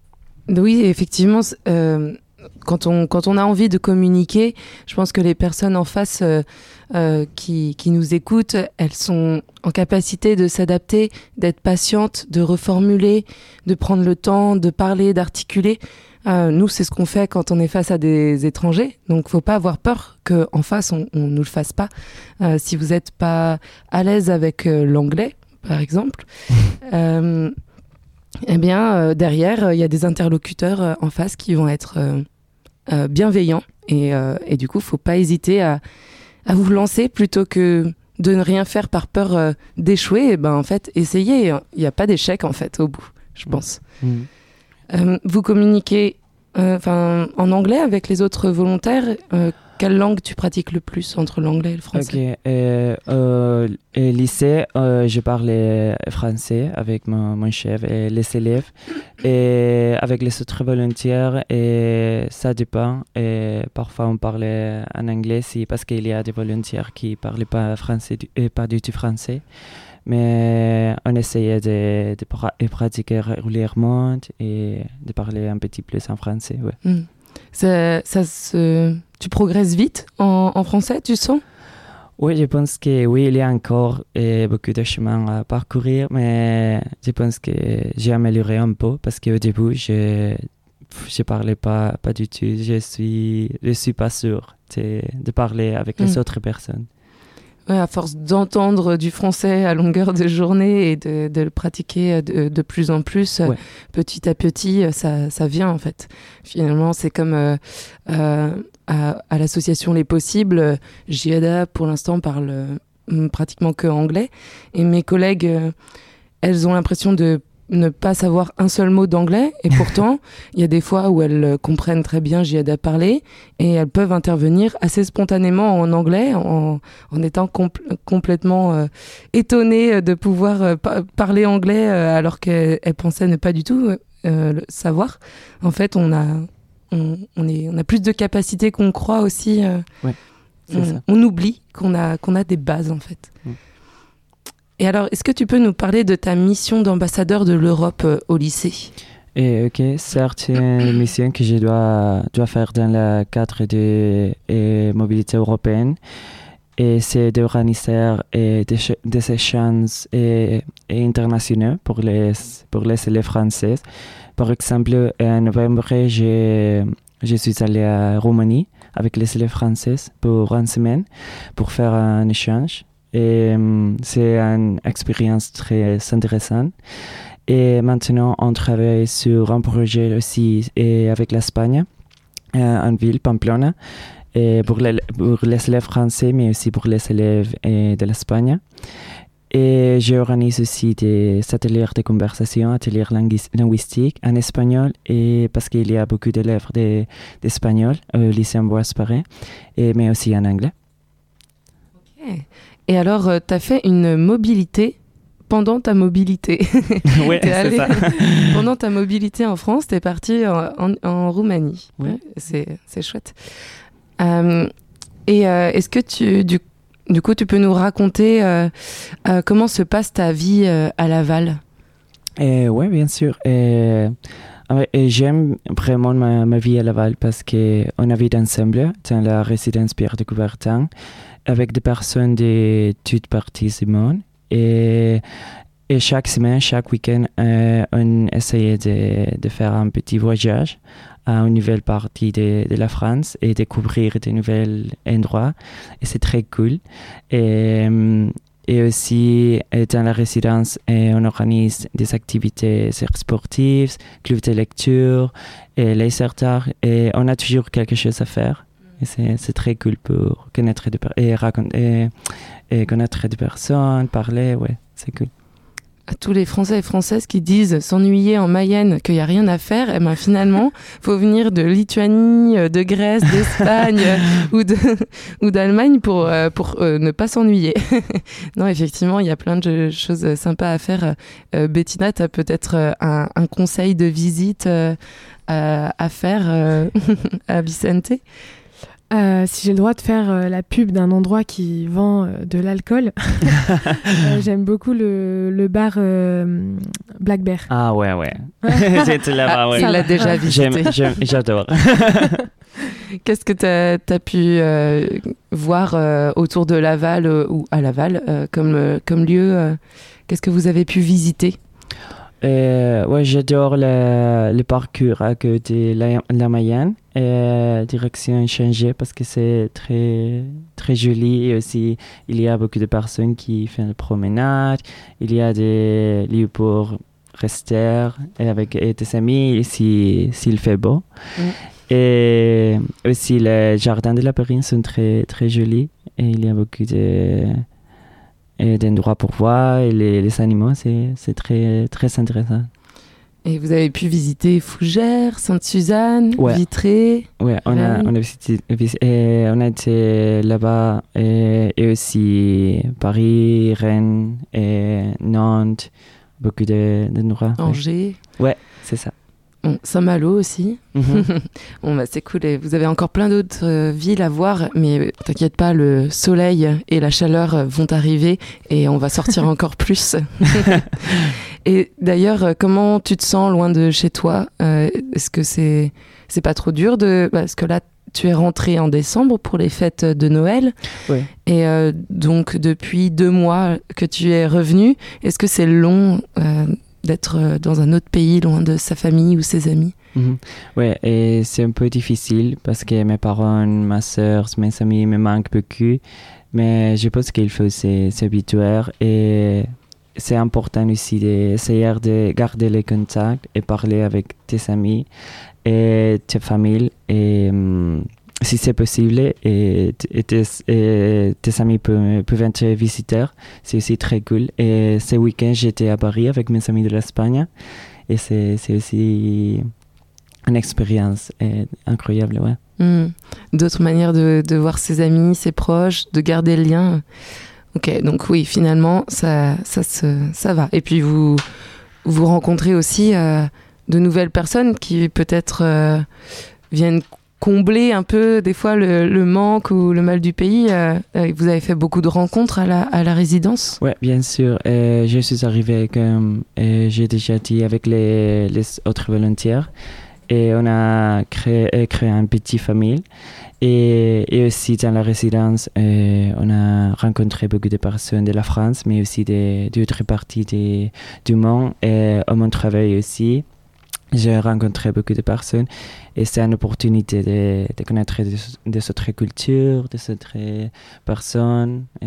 Oui, effectivement, euh, quand, on, quand on a envie de communiquer, je pense que les personnes en face euh, euh, qui, qui nous écoutent, elles sont en capacité de s'adapter, d'être patientes, de reformuler, de prendre le temps, de parler, d'articuler. Euh, nous, c'est ce qu'on fait quand on est face à des étrangers. Donc, faut pas avoir peur qu'en face, on ne nous le fasse pas. Euh, si vous n'êtes pas à l'aise avec euh, l'anglais, par exemple, euh, eh bien, euh, derrière, il y a des interlocuteurs euh, en face qui vont être euh, euh, bienveillants. Et, euh, et du coup, faut pas hésiter à, à vous lancer plutôt que de ne rien faire par peur euh, d'échouer. Et ben, en fait, essayez. Il n'y a pas d'échec, en fait, au bout, je pense. Mmh. Euh, vous communiquez euh, en anglais avec les autres volontaires. Euh, quelle langue tu pratiques le plus entre l'anglais et le français? Ok. Euh, euh, au lycée, euh, je parlais français avec mon, mon chef et les élèves. Et avec les autres volontaires, et ça dépend. Et parfois, on parlait en anglais si, parce qu'il y a des volontaires qui ne parlaient pas français et pas du tout français. Mais on essayait de, de pra- de pratiquer régulièrement et de parler un petit peu en français. Ouais. Mmh. Ça, ça se... Tu progresses vite en, en français, tu sens? Oui, je pense que oui, il y a encore eh, beaucoup de chemin à parcourir, mais je pense que j'ai amélioré un peu parce qu'au début, je je parlais pas, pas du tout. Je suis, je suis pas sûr de, de parler avec les mmh. autres personnes. Ouais, à force d'entendre du français à longueur de journée et de, de le pratiquer de, de plus en plus, ouais. petit à petit, ça, ça vient en fait. Finalement, c'est comme euh, euh, à, à l'association Les Possibles, Giada pour l'instant parle euh, pratiquement que anglais et mes collègues, euh, elles ont l'impression de ne pas savoir un seul mot d'anglais et pourtant il y a des fois où elles comprennent très bien Giada parler et elles peuvent intervenir assez spontanément en anglais en, en étant compl- complètement euh, étonnées de pouvoir euh, pa- parler anglais euh, alors qu'elles pensaient ne pas du tout euh, le savoir. En fait on a, on, on, est, on a plus de capacité qu'on croit aussi. Euh, ouais, c'est on, ça. on oublie qu'on a, qu'on a des bases en fait. Ouais. Et alors, est-ce que tu peux nous parler de ta mission d'ambassadeur de l'Europe euh, au lycée? Et, ok, c'est une mission que je dois, dois faire dans le cadre de la mobilité européenne. Et c'est d'organiser et des, des échanges et, et internationaux pour les, pour les élèves français. Par exemple, en novembre, je, je suis allé à Roumanie avec les élèves français pour une semaine pour faire un échange. Et um, c'est une expérience très intéressante. Et maintenant, on travaille sur un projet aussi et avec l'Espagne, euh, en ville, Pamplona, et pour, les, pour les élèves français, mais aussi pour les élèves et de l'Espagne. Et j'organise aussi des ateliers de conversation, ateliers linguis- linguistiques en espagnol, et parce qu'il y a beaucoup d'élèves de, d'espagnol au lycée Ambroise Paré, et mais aussi en anglais. Ok. Et alors, euh, tu as fait une mobilité pendant ta mobilité. Oui, c'est allé... ça. Pendant ta mobilité en France, tu es parti en, en, en Roumanie. Oui. C'est, c'est chouette. Euh, et euh, est-ce que tu, du, du coup, tu peux nous raconter euh, euh, comment se passe ta vie euh, à Laval? Oui, bien sûr. Et, et j'aime vraiment ma, ma vie à Laval parce qu'on habite ensemble dans la résidence Pierre de Coubertin, avec des personnes de toutes parties du monde. Et, et chaque semaine, chaque week-end, euh, on essayait de, de faire un petit voyage à une nouvelle partie de, de la France et découvrir de nouveaux endroits. Et c'est très cool. Et, et aussi, dans la résidence, on organise des activités sportives, clubs de lecture, et les arts. Et on a toujours quelque chose à faire. Et c'est, c'est très cool pour connaître des, et raconter, et, et connaître des personnes, parler, ouais, c'est cool. À tous les Français et Françaises qui disent s'ennuyer en Mayenne, qu'il n'y a rien à faire, et ben finalement, il faut venir de Lituanie, de Grèce, d'Espagne ou, de, ou d'Allemagne pour, pour euh, ne pas s'ennuyer. Non, effectivement, il y a plein de choses sympas à faire. Euh, Bettina, tu as peut-être un, un conseil de visite euh, à, à faire euh, à Vicente? Euh, si j'ai le droit de faire euh, la pub d'un endroit qui vend euh, de l'alcool, euh, j'aime beaucoup le, le bar euh, Black Bear. Ah ouais, ouais. J'étais là-bas, ouais. Il l'a déjà visité. J'aime, j'aime, j'adore. Qu'est-ce que tu as pu euh, voir euh, autour de Laval euh, ou à Laval euh, comme, euh, comme lieu euh, qu'est-ce que vous avez pu visiter? Euh, ouais, j'adore le, le parcours à côté de la, la Mayenne. Et direction changée parce que c'est très, très joli. Et aussi, il y a beaucoup de personnes qui font la promenade. Il y a des lieux pour rester avec et tes amis si, s'il fait beau. Mm. Et aussi, les jardins de la Périne sont très, très jolis. Et il y a beaucoup de... et d'endroits pour voir et les, les animaux, c'est, c'est très, très intéressant. Et vous avez pu visiter Fougères, Sainte-Suzanne, ouais. Vitré. Ouais, on a, on a visité, et on a été là-bas et, et aussi Paris, Rennes et Nantes, beaucoup de, d'endroits. Angers. Ouais, ouais c'est ça. Bon, Saint-Malo aussi. Mm-hmm. Bon, bah, c'est cool. Et vous avez encore plein d'autres euh, villes à voir, mais euh, t'inquiète pas, le soleil et la chaleur euh, vont arriver et on va sortir encore plus. Et d'ailleurs, euh, comment tu te sens loin de chez toi? euh, Est-ce que c'est, c'est pas trop dur de... Parce que là, tu es rentré en décembre pour les fêtes de Noël. Oui. Et euh, donc, depuis deux mois que tu es revenu, est-ce que c'est long euh, d'être dans un autre pays, loin de sa famille ou ses amis? Mmh. Ouais, et c'est un peu difficile parce que mes parents, ma soeur, mes amis me manquent beaucoup. Mais je pense qu'il faut s'habituer et c'est important aussi d'essayer de garder les contacts et parler avec tes amis et tes familles. Et hum, si c'est possible, et, et, tes, et tes amis peuvent, peuvent te visiter, c'est aussi très cool. Et ce week-end, j'étais à Paris avec mes amis de l'Espagne et c'est, c'est aussi une expérience incroyable, ouais. Mmh. D'autres manières de, de voir ses amis, ses proches, de garder le lien. Ok, donc oui, finalement, ça, ça, se, ça va. Et puis vous, vous rencontrez aussi euh, de nouvelles personnes qui peut-être euh, viennent combler un peu des fois le, le manque ou le mal du pays. Euh, vous avez fait beaucoup de rencontres à la, à la résidence? Oui, bien sûr. Euh, je suis arrivée, comme euh, j'ai déjà dit, avec les, les autres volontaires. Et on a créé, créé une petite famille. Et, et aussi dans la résidence, euh, on a rencontré beaucoup de personnes de la France, mais aussi d'autres parties de, du monde. Et à mon travail aussi, j'ai rencontré beaucoup de personnes. Et c'est une opportunité de, de connaître des, des autres cultures, des autres personnes. Et...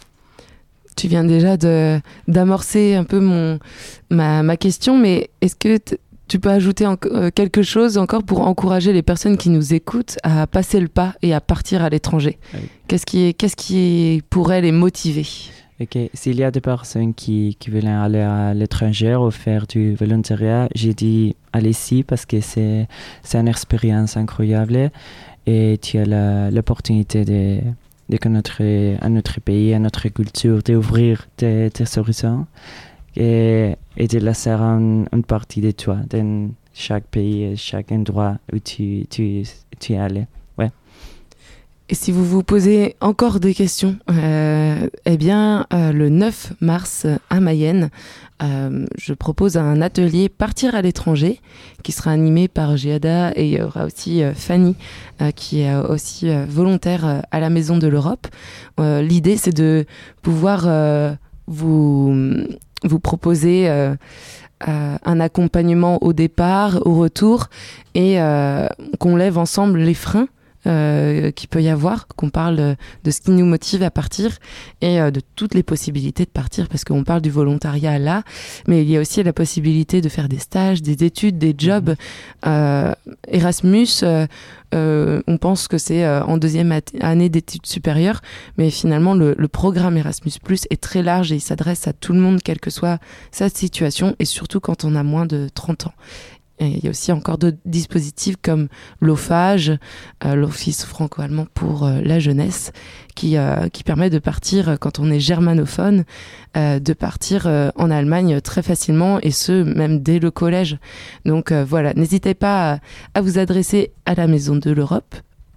Tu viens déjà de, d'amorcer un peu mon, ma, ma question, mais est-ce que... T- Tu peux ajouter en, euh, quelque chose encore pour encourager les personnes qui nous écoutent à passer le pas et à partir à l'étranger? Oui. Qu'est-ce qui, est, qu'est-ce qui pourrait les motiver? Ok, s'il y a des personnes qui, qui veulent aller à l'étranger ou faire du volontariat, j'ai dit allez-y parce que c'est, c'est une expérience incroyable et tu as la, l'opportunité de, de connaître un notre pays, une notre culture, d'ouvrir tes, tes horizons. Et, et de laisser une, une partie de toi dans chaque pays et chaque endroit où tu, tu, tu es allé. Ouais. Et si vous vous posez encore des questions, euh, eh bien, euh, le neuf mars à Mayenne, euh, je propose un atelier Partir à l'étranger qui sera animé par Giada et il y aura aussi euh, Fanny euh, qui est aussi euh, volontaire euh, à la Maison de l'Europe. Euh, l'idée, c'est de pouvoir euh, vous... vous proposer euh, euh, un accompagnement au départ, au retour, et euh, qu'on lève ensemble les freins euh, qu'il peut y avoir, qu'on parle de ce qui nous motive à partir et euh, de toutes les possibilités de partir, parce qu'on parle du volontariat là, mais il y a aussi la possibilité de faire des stages, des études, des jobs. Euh, Erasmus, euh, Euh, on pense que c'est euh, en deuxième at- année d'études supérieures, mais finalement le, le programme Erasmus plus est très large et il s'adresse à tout le monde, quelle que soit sa situation, et surtout quand on a moins de trente ans. Et il y a aussi encore d'autres dispositifs comme l'O F A G, euh, l'Office franco-allemand pour euh, la jeunesse, qui, euh, qui permet de partir, quand on est germanophone, euh, de partir euh, en Allemagne très facilement, et ce, même dès le collège. Donc euh, voilà, n'hésitez pas à, à vous adresser à la Maison de l'Europe,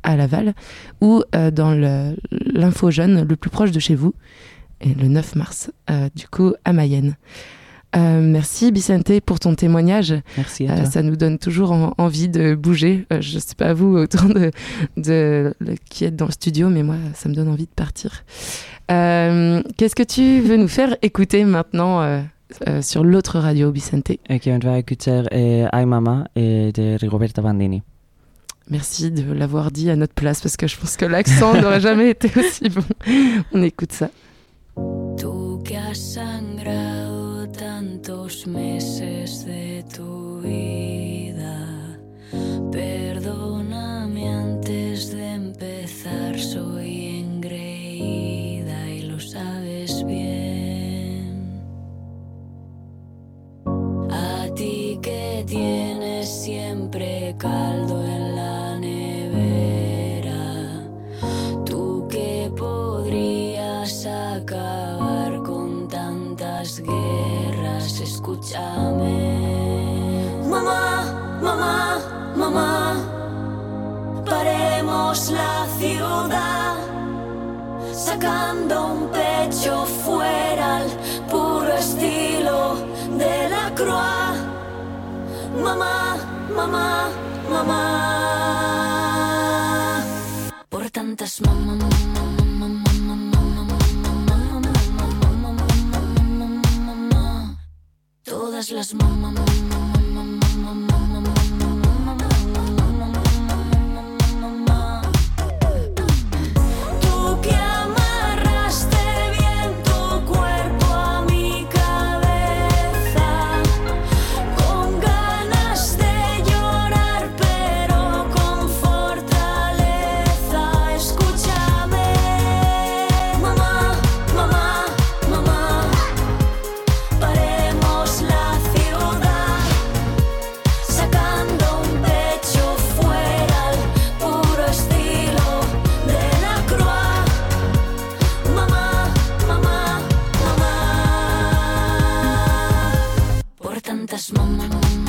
à Laval, ou euh, dans le, l'info jeune le plus proche de chez vous, et le neuf mars, euh, du coup, à Mayenne. Euh, merci Bicente pour ton témoignage. Merci à toi. Euh, ça nous donne toujours en, envie de bouger. Euh, je ne sais pas vous, autant de, de, de qui êtes dans le studio, mais moi, ça me donne envie de partir. Euh, qu'est-ce que tu veux nous faire écouter maintenant euh, euh, sur l'autre radio, Bicente? Ok, on va écouter eh, Ay Mama et de Rigoberta Bandini. Merci de l'avoir dit à notre place, parce que je pense que l'accent n'aurait jamais été aussi bon. On écoute ça. Tú que has sangrado tantos meses de tu vida, perdóname antes de empezar, soy engreída y lo sabes bien. A ti que tienes siempre caldo en la nevera, tú que podrías acabar con tantas guerras, escúchame. Mamá, mamá, mamá, paremos la ciudad, sacando un pecho fuera al puro estilo de la Croix. Mamá, mamá, mamá, por tantas mamá, mamá, mamá, todas las mamá, mamá, mamá, mamá, mamá. Tú que amarraste bien tu cuerpo a mi cabeza, con ganas de llorar pero con fortaleza, escúchame. Mamá, mamá, mamá, paremos la ciudad, sacando un pecho fuera al puro estilo de la Croix. Mamá, mamá, mamá, por tantas mamá,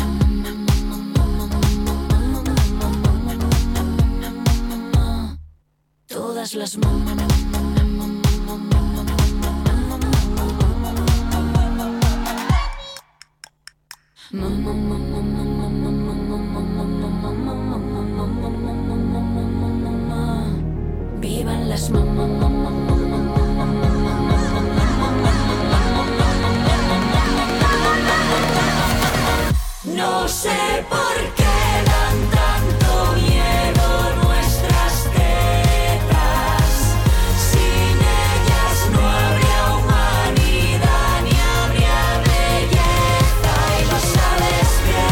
todas las mamá. Vivan las mamá. No sé por qué dan tanto miedo nuestras tetas. Sin ellas no habría humanidad ni habría belleza, y lo sabes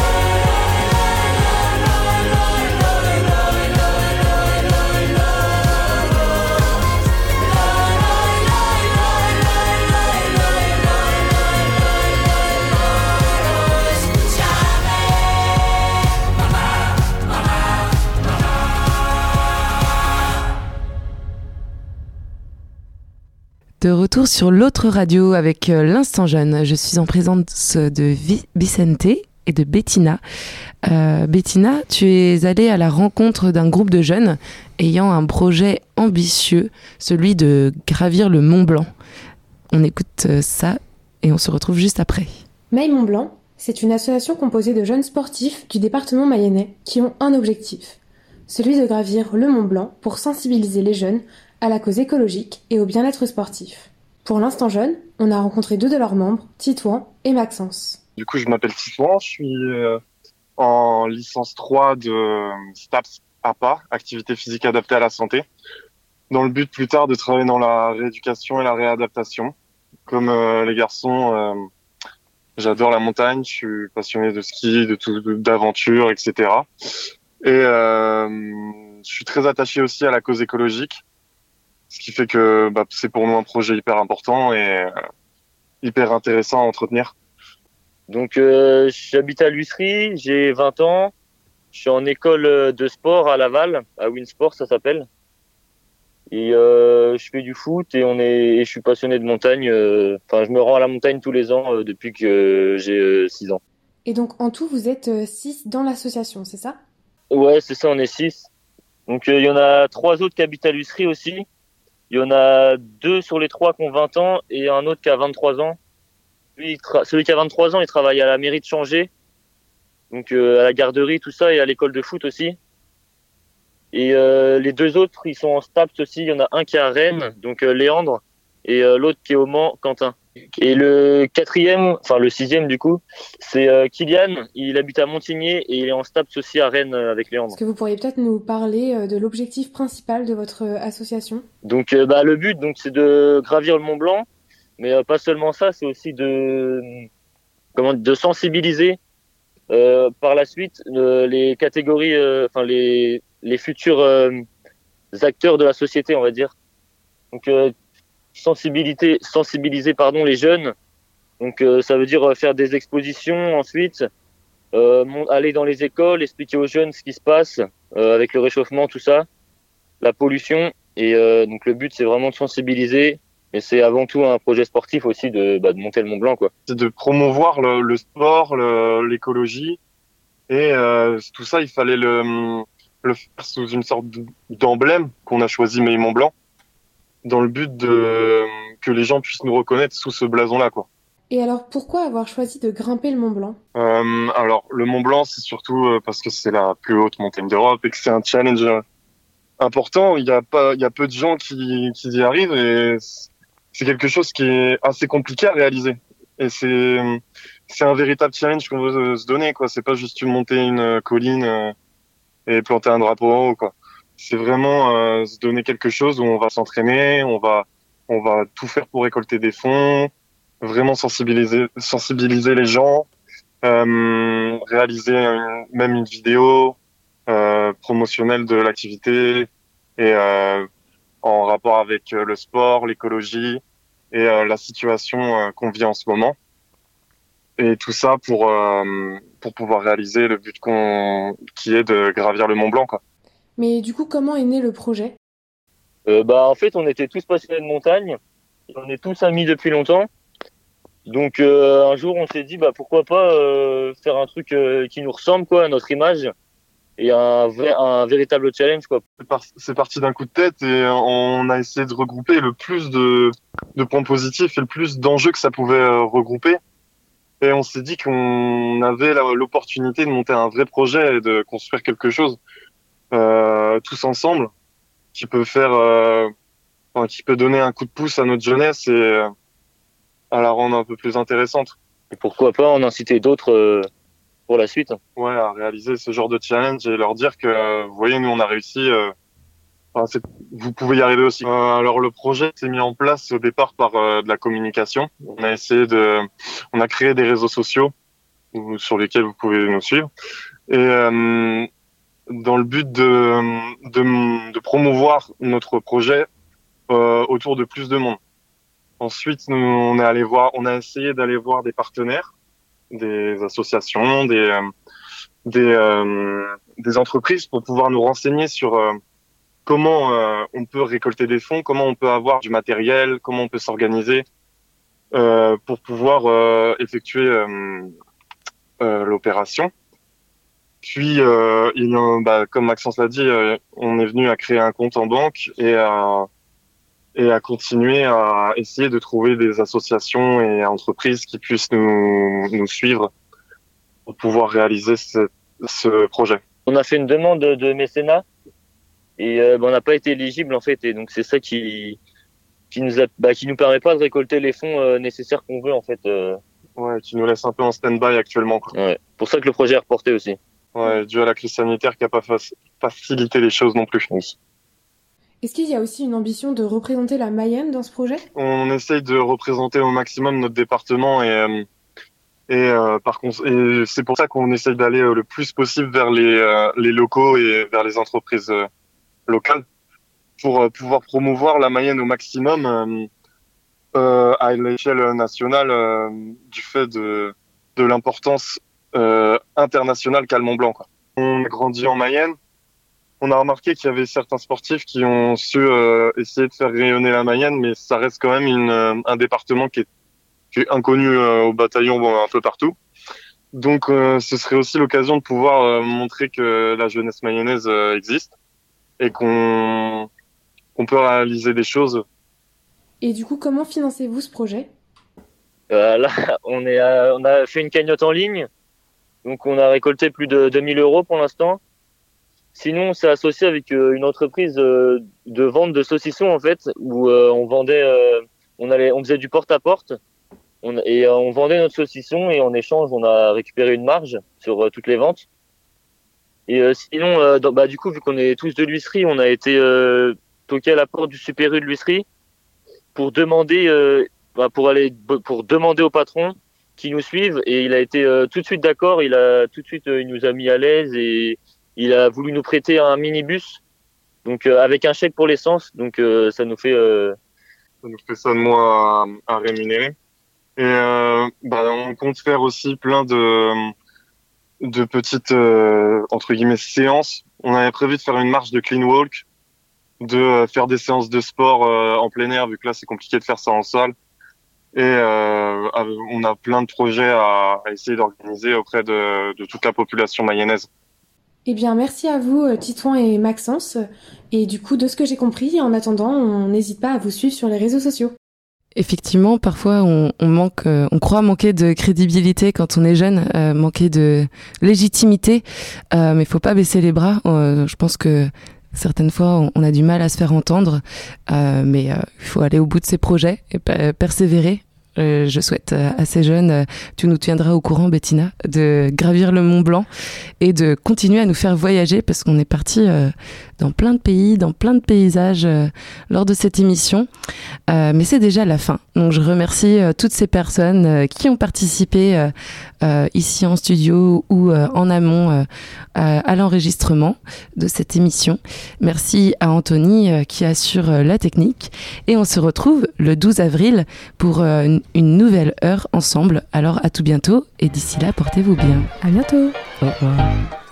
De retour sur l'autre radio avec euh, l'Instant Jeune. Je suis en présence de Vi- Bicente et de Bettina. Euh, Bettina, tu es allée à la rencontre d'un groupe de jeunes ayant un projet ambitieux, celui de gravir le Mont Blanc. On écoute euh, ça et on se retrouve juste après. Maille Mont Blanc, c'est une association composée de jeunes sportifs du département mayennais qui ont un objectif, celui de gravir le Mont Blanc pour sensibiliser les jeunes à la cause écologique et au bien-être sportif. Pour l'Instant Jeune, on a rencontré deux de leurs membres, Titouan et Maxence. Du coup, je m'appelle Titouan, je suis euh, en licence trois de STAPS A P A, activité physique adaptée à la santé, dans le but plus tard de travailler dans la rééducation et la réadaptation. Comme euh, les garçons, euh, j'adore la montagne, je suis passionné de ski, de tout, d'aventure, et cetera. Et euh, je suis très attaché aussi à la cause écologique. Ce qui fait que bah, c'est pour nous un projet hyper important et euh, hyper intéressant à entretenir. Donc euh, j'habite à Lucerie, j'ai vingt ans, je suis en école de sport à Laval, à Winsport ça s'appelle. Et euh, je fais du foot et on est et je suis passionné de montagne. Enfin euh, je me rends à la montagne tous les ans euh, depuis que euh, j'ai euh, six ans. Et donc en tout vous êtes six dans l'association, c'est ça ? Ouais c'est ça, on est six. Donc il euh, y en a trois autres qui habitent à Lussery aussi. Il y en a deux sur les trois qui ont vingt ans et un autre qui a vingt-trois ans. Lui, tra- celui qui a vingt-trois ans, il travaille à la mairie de Changé, donc euh, à la garderie, tout ça, et à l'école de foot aussi. Et euh, les deux autres, ils sont en STAPS aussi. Il y en a un qui est à Rennes, donc euh, Léandre, et euh, l'autre qui est au Mans, Quentin. Et le quatrième, enfin le sixième du coup, c'est euh, Kylian. Il habite à Montigné et il est en STAPS aussi à Rennes euh, avec Léandre. Est-ce que vous pourriez peut-être nous parler euh, de l'objectif principal de votre euh, association ? Donc euh, bah le but, donc c'est de gravir le Mont Blanc, mais euh, pas seulement ça, c'est aussi de comment de sensibiliser euh, par la suite euh, les catégories, enfin euh, les les futurs euh, acteurs de la société, on va dire. Donc euh, sensibiliser, sensibiliser pardon les jeunes. Donc euh, ça veut dire faire des expositions ensuite, euh, aller dans les écoles, expliquer aux jeunes ce qui se passe euh, avec le réchauffement, tout ça, la pollution. Et euh, donc le but c'est vraiment de sensibiliser. Mais c'est avant tout un projet sportif aussi de, bah, de monter le Mont Blanc, quoi. C'est de promouvoir le, le sport, le, l'écologie, et euh, tout ça, il fallait le, le faire sous une sorte d'emblème qu'on a choisi Maille Mont Blanc, dans le but de que les gens puissent nous reconnaître sous ce blason-là, quoi. Et alors, pourquoi avoir choisi de grimper le Mont Blanc ? euh, Alors, le Mont Blanc, c'est surtout parce que c'est la plus haute montagne d'Europe et que c'est un challenge important. Il y a pas, il y a peu de gens qui, qui y arrivent et c'est quelque chose qui est assez compliqué à réaliser. Et c'est, c'est un véritable challenge qu'on veut se donner, quoi. C'est pas juste monter une colline et planter un drapeau en haut, quoi. C'est vraiment euh, se donner quelque chose où on va s'entraîner, on va, on va tout faire pour récolter des fonds, vraiment sensibiliser, sensibiliser les gens, euh, réaliser une, même une vidéo euh, promotionnelle de l'activité et euh, en rapport avec le sport, l'écologie et euh, la situation euh, qu'on vit en ce moment. Et tout ça pour euh, pour pouvoir réaliser le but qu'on qui est de gravir le Mont Blanc, quoi. Mais du coup, comment est né le projet ? euh, Bah en fait, on était tous passionnés de montagne, on est tous amis depuis longtemps. Donc euh, un jour, on s'est dit bah pourquoi pas euh, faire un truc euh, qui nous ressemble, quoi, à notre image. Et un, vrai, un véritable challenge, quoi. C'est, par, c'est parti d'un coup de tête et on a essayé de regrouper le plus de, de points positifs et le plus d'enjeux que ça pouvait euh, regrouper. Et on s'est dit qu'on avait la, l'opportunité de monter un vrai projet et de construire quelque chose euh, tous ensemble qui peut faire, euh, enfin, qui peut donner un coup de pouce à notre jeunesse et euh, à la rendre un peu plus intéressante. Et pourquoi pas en inciter d'autres euh... pour la suite. Ouais, à réaliser ce genre de challenge et leur dire que, euh, vous voyez, nous, on a réussi, euh, enfin, c'est, vous pouvez y arriver aussi. Euh, alors, le projet s'est mis en place au départ par euh, de la communication. On a essayé de, on a créé des réseaux sociaux où, sur lesquels vous pouvez nous suivre. Et, euh, dans le but de, de, de promouvoir notre projet, euh, autour de plus de monde. Ensuite, nous, on est allé voir, on a essayé d'aller voir des partenaires, des associations, des euh, des euh, des entreprises pour pouvoir nous renseigner sur euh, comment euh, on peut récolter des fonds, comment on peut avoir du matériel, comment on peut s'organiser euh, pour pouvoir euh, effectuer euh, euh, l'opération. Puis, euh, il, bah, comme Maxence l'a dit, euh, on est venu à créer un compte en banque et à et à continuer à essayer de trouver des associations et entreprises qui puissent nous, nous suivre pour pouvoir réaliser ce, ce projet. On a fait une demande de mécénat et euh, bah, on n'a pas été éligible en fait, et donc c'est ça qui qui nous a, bah, qui nous permet pas de récolter les fonds euh, nécessaires qu'on veut en fait. Euh... Ouais, qui nous laisse un peu en stand-by actuellement, quoi. Ouais, pour ça que le projet est reporté aussi. Ouais, dû à la crise sanitaire qui a pas fa- facilité les choses non plus. Oui. Est-ce qu'il y a aussi une ambition de représenter la Mayenne dans ce projet ? On essaye de représenter au maximum notre département et euh, et euh, par contre, et c'est pour ça qu'on essaye d'aller euh, le plus possible vers les euh, les locaux et vers les entreprises euh, locales pour euh, pouvoir promouvoir la Mayenne au maximum euh, euh, à l'échelle nationale euh, du fait de de l'importance euh, internationale qu'a le Mont Blanc, quoi. On a grandi en Mayenne. On a remarqué qu'il y avait certains sportifs qui ont su euh, essayer de faire rayonner la Mayenne, mais ça reste quand même une, euh, un département qui est, qui est inconnu euh, au bataillon, bon, un peu partout. Donc, euh, ce serait aussi l'occasion de pouvoir euh, montrer que la jeunesse mayonnaise euh, existe et qu'on qu'on peut réaliser des choses. Et du coup, comment financez-vous ce projet ? Euh, là, on, est à- on a fait une cagnotte en ligne, donc on a récolté plus de deux mille euros pour l'instant. Sinon, on s'est associé avec euh, une entreprise euh, de vente de saucissons en fait, où euh, on vendait, euh, on allait, on faisait du porte-à-porte, on, et euh, on vendait notre saucisson et en échange, on a récupéré une marge sur euh, toutes les ventes. Et euh, sinon, euh, dans- bah du coup, vu qu'on est tous de l'huisserie, on a été euh, toqué à la porte du Super U de l'huisserie pour demander, euh, bah, pour aller, pour demander au patron qui nous suivent. Et il a été euh, tout de suite d'accord. Il a tout de suite, euh, il nous a mis à l'aise et il a voulu nous prêter un minibus, donc euh, avec un chèque pour l'essence. Donc euh, ça nous fait, euh... ça nous fait ça de mois à, à rémunérer. Et euh, bah, on compte faire aussi plein de de petites euh, entre guillemets séances. On avait prévu de faire une marche de clean walk, de euh, faire des séances de sport euh, en plein air, vu que là c'est compliqué de faire ça en salle. Et euh, on a plein de projets à, à essayer d'organiser auprès de, de toute la population mayonnaise. Eh bien, merci à vous, Titouan et Maxence. Et du coup, de ce que j'ai compris, en attendant, on n'hésite pas à vous suivre sur les réseaux sociaux. Effectivement, parfois on, on manque, euh, on croit manquer de crédibilité quand on est jeune, euh, manquer de légitimité, euh, mais il faut pas baisser les bras. Euh, je pense que certaines fois on, on a du mal à se faire entendre, euh, mais euh, il faut aller au bout de ses projets et per- persévérer. Euh, je souhaite euh, à ces jeunes, euh, tu nous tiendras au courant, Bettina, de gravir le Mont Blanc et de continuer à nous faire voyager parce qu'on est parti euh, dans plein de pays, dans plein de paysages euh, lors de cette émission. Euh, mais c'est déjà la fin. Donc je remercie euh, toutes ces personnes euh, qui ont participé euh, euh, ici en studio ou euh, en amont euh, à, à l'enregistrement de cette émission. Merci à Anthony euh, qui assure euh, la technique. Et on se retrouve le douze avril pour euh, une, une nouvelle heure ensemble. Alors à tout bientôt et d'ici là, portez-vous bien. À bientôt. Au revoir.